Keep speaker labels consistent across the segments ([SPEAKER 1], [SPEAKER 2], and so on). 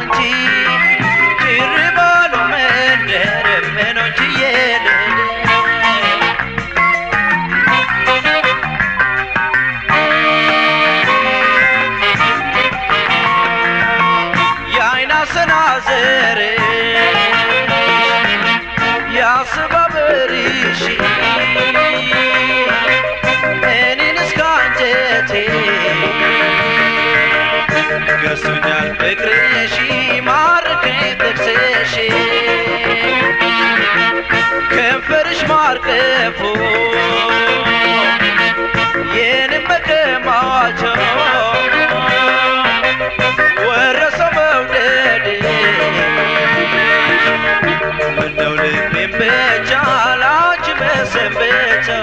[SPEAKER 1] shanchi chiribalo mendere meno chiyele yaina sanazere ya sababerishi Gasunyal bekreshi marke tekseshi Keferish marke fu Yeni meke macho Warasa mawdedi Mendawli mimbecha Lach mesembecha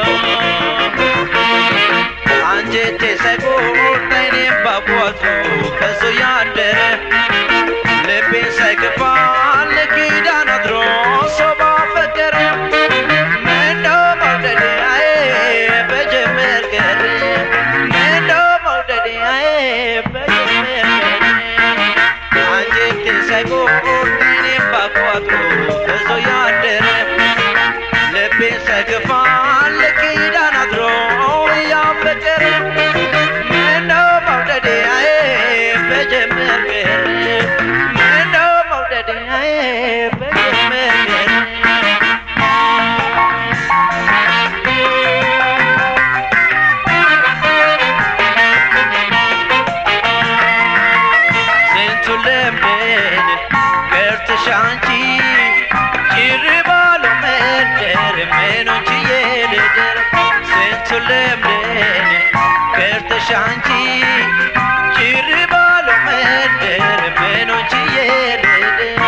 [SPEAKER 1] Anjete sego Tani babuatu Kaso yandere Lepe saikfal Kidan adro Soba fakere Mendo maudade Ae Beje merkere Mendo maudade Ae Beje merkere Anjete sego Tani babuatu Kaso yandere Lepe saikfal Kidan adro Ya fakere Shanti, Chiribalo Mender, Menonchi Yeder, Sentulemden, Kerta Shanti, Chiribalo Mender, Menonchi Yeder.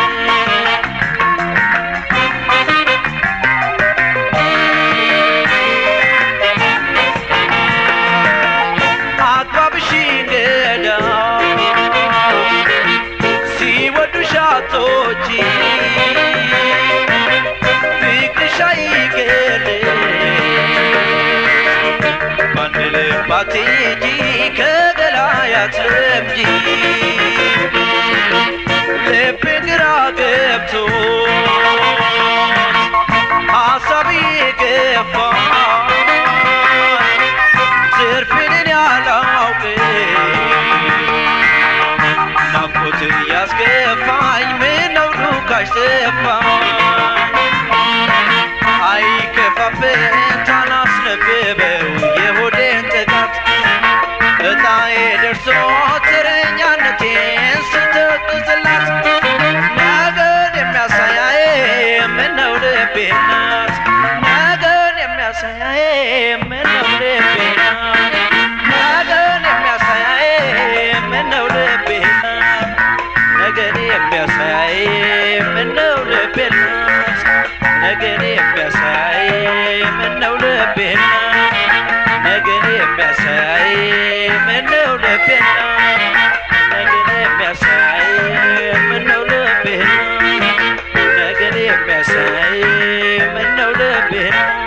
[SPEAKER 1] Akbabshingeda, see what do shatoji. Batiji kegelayat lemji lepigra gebtu asabi gefa zerfinin yalauke nakut yazgefay menau lukash sefa ay kefafe tanas nebebeu yehuden tegat etae derso terenyanetin ስትቅዝላት ነገር የሚያሳያዬ ምነው ልቤናት ነገር የሚያሳያዬ ምነው ልቤናት ነገር የሚያሳያዬ ምነው ልቤናት ነገር የሚያሳያዬ ምነው ልቤናት ነገር የሚያሳያዬ ምነው ልቤናት ነገር የሚያሳያዬ ምነው ልቤናት ነገር የሚያሳያዬ ምነው ልቤናት ነገር የሚያሳያዬ ምነው ልቤናት